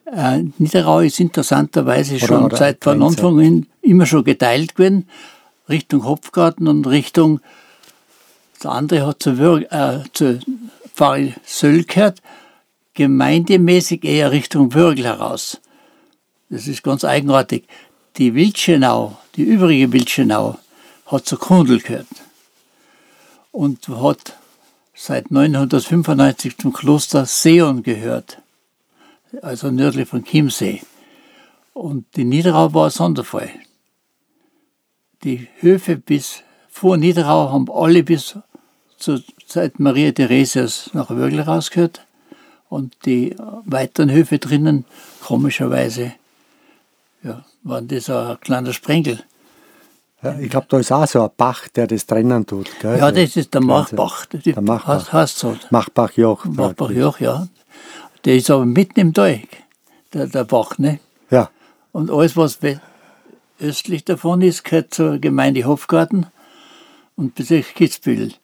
Niederau ist interessanterweise schon seit von Anfang an immer schon geteilt gewesen, Richtung Hopfgarten und Richtung, der andere hat zur Pfarre Söll gehört, gemeindemäßig eher Richtung Würgl heraus. Das ist ganz eigenartig. Die Wildschenau, die übrige Wildschenau, hat zur Kundl gehört und hat seit 995 zum Kloster Seon gehört, also nördlich von Chiemsee. Und die Niederau war ein Sonderfall. Die Höfe bis vor Niederau haben alle bis zur Zeit Maria Theresias nach Würgl rausgehört und die weiteren Höfe drinnen, komischerweise, waren das ein kleiner Sprengel. Ja, ich glaube, da ist auch so ein Bach, der das trennen tut. Gell? Ja, das ist der Machbach. Der Machbach. Heißt so. Machbach-Joch. Machbach-Joch, ja. Der ist aber mitten im Tal, der Bach, ne? Ja. Und alles, was östlich davon ist, gehört zur Gemeinde Hofgarten und Bezirk Kitzbühel.